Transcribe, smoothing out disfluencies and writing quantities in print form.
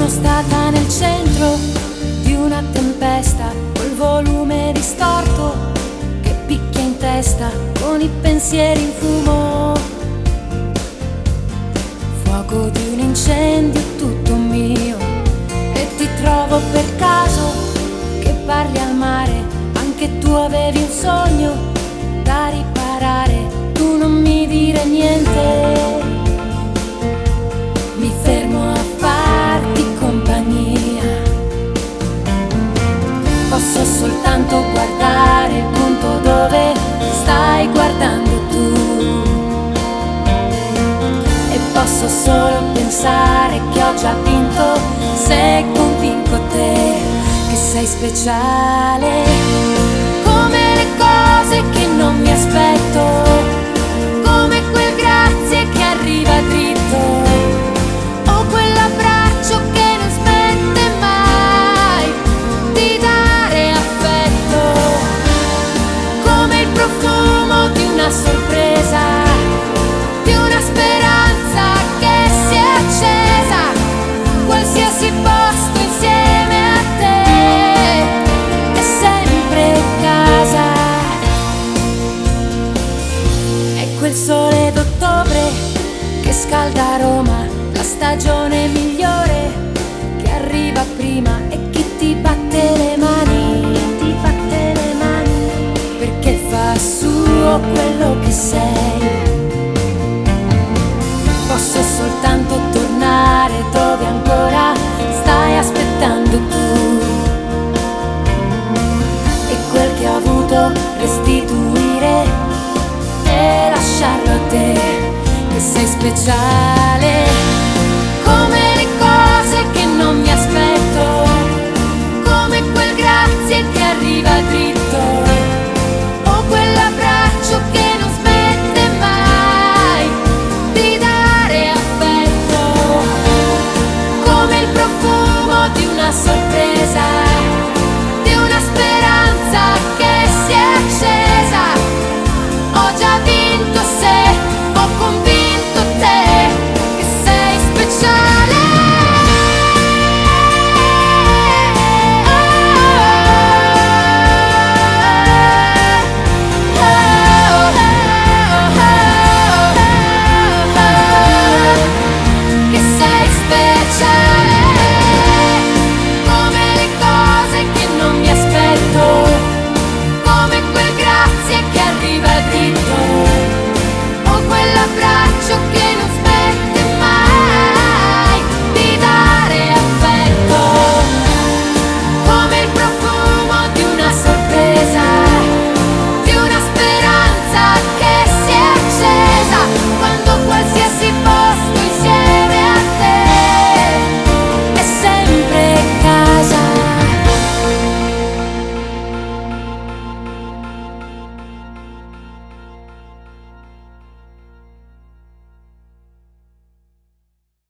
Sono stata nel centro di una tempesta, col volume distorto che picchia in testa, con i pensieri in fumo. Fuoco di un incendio tutto mio, e ti trovo per caso che parli al mare. Anche tu avevi un sogno da riparare, tu non mi dire niente. Mi fermo a farti compagnia, posso soltanto guardare il punto dove stai guardando tu, e posso solo pensare che ho già vinto se convinco te che sei speciale, come le cose che non mi aspetto, come quel grazie che arriva dritto, o quell'abbraccio che non smette mai di dare affetto, come il profumo di una sorpresa, di una speranza che si è accesa, qualsiasi posto insieme a te è sempre casa. È quel sole d'ottobre che scalda Roma, la stagione migliore che arriva prima, e chi ti batte le mani, ti batte le mani, perché fa suo quello che sei.